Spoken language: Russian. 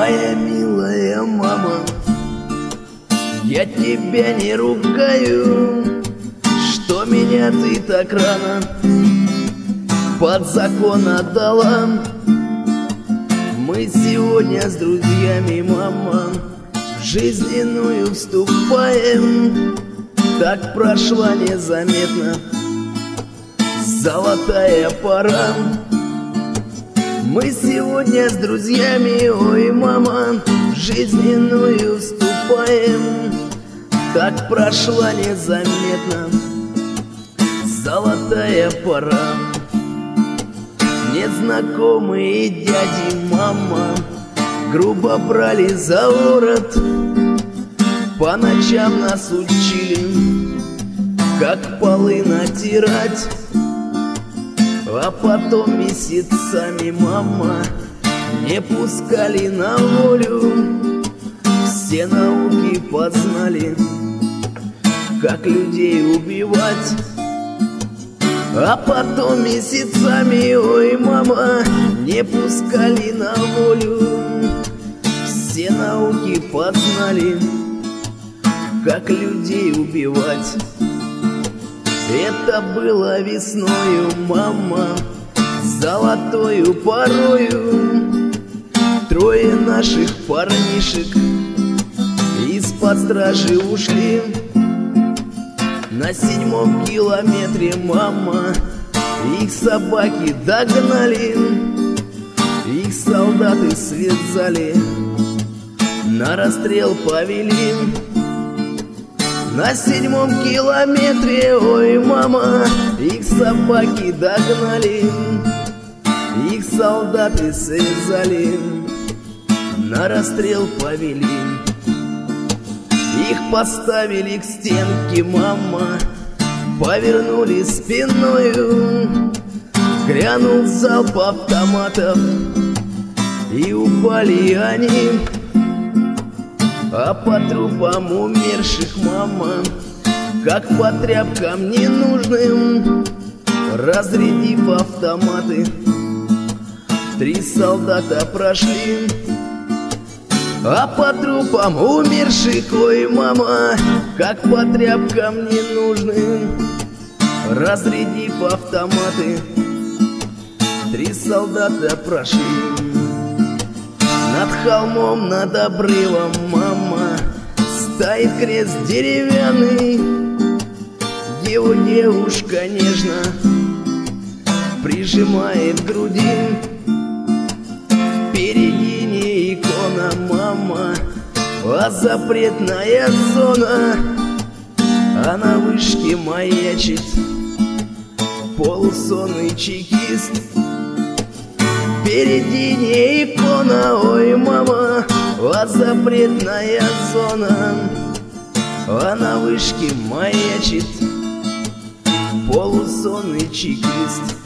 Моя милая мама, я тебя не ругаю, что меня ты так рано под закон отдала. Мы сегодня с друзьями, мама, в жизненную вступаем. Так прошла незаметно золотая пора. Мы сегодня с друзьями, ой, мама, в жизненную вступаем. Так прошла незаметно золотая пора. Незнакомые дяди, мама, грубо брали за ворот. По ночам нас учили, как полы натирать. А потом месяцами, мама, не пускали на волю. Все науки познали, как людей убивать. А потом месяцами, ой, мама, не пускали на волю. Все науки познали, как людей убивать. Это было весною, мама, золотою порою. Трое наших парнишек из-под стражи ушли. На 7-м километре, мама, их собаки догнали. Их солдаты связали, на расстрел повели. На 7-м километре, ой, мама, их собаки догнали. Их солдаты связали, на расстрел повели. Их поставили к стенке, мама, повернули спиною. Грянул залп автоматов, и упали они. А по трупам умерших, мама, как по тряпкам ненужным, разрядив автоматы, 3 солдата прошли. А по трупам умерших, ой, мама, как по тряпкам ненужным, разрядив автоматы, 3 солдата прошли. Над холмом, над обрывом, мама, стоит крест деревянный. Его девушка нежно прижимает к груди. Впереди не икона, мама, а запретная зона. А на вышке маячит полусонный чекист. Впереди не икона, ой, мама, а запретная зона. А на вышке маячит полусонный чекист.